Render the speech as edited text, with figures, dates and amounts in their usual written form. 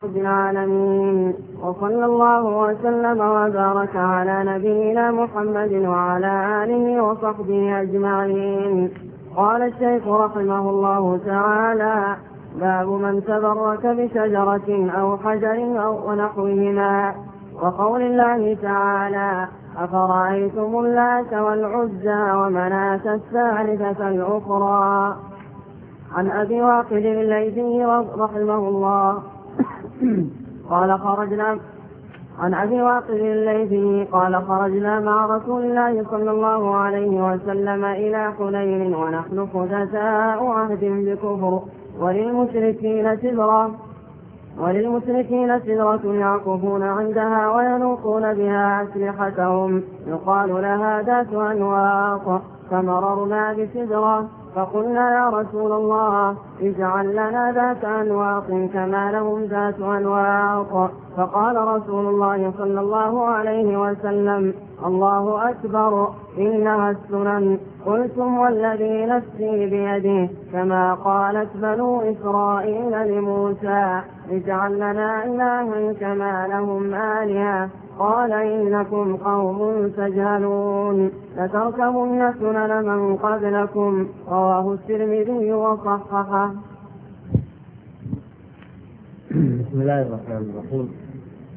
رب العالمين، وصلى الله وسلم وبارك على نبينا محمد وعلى آله وصحبه أجمعين. قال الشيخ رحمه الله تعالى: باب من تبرك بشجرة أو حجر أو ونحوهما. وقول الله تعالى: أفرأيتم اللات والعزى ومناة الثالثة الأخرى. عن أبي واقد الليثي رحمه الله عن أبي واقد الليثي قال: خرجنا مع رسول الله صلى الله عليه وسلم إلى حنين ونحن حدثاء عهد بكفر، وللمشركين سدرة يعكفون عندها وينوقون بها أسلحتهم يقال لها ذات أنواط. فمررنا بسدرة فقلنا: يا رسول الله، اجعل لنا ذات أنواط كما لهم ذات أنواط. فقال رسول الله صلى الله عليه وسلم: الله أكبر، إنها السنن. قلتم: والذي نفسي بيده، كما قالت بنو إسرائيل لموسى: اجعل لنا إلها كما لهم آلهة. قال: إنكم قوم تجهلون، لتركبن سنن من قبلكم. رواه الترمذي وصححه. بسم الله الرحمن الرحيم.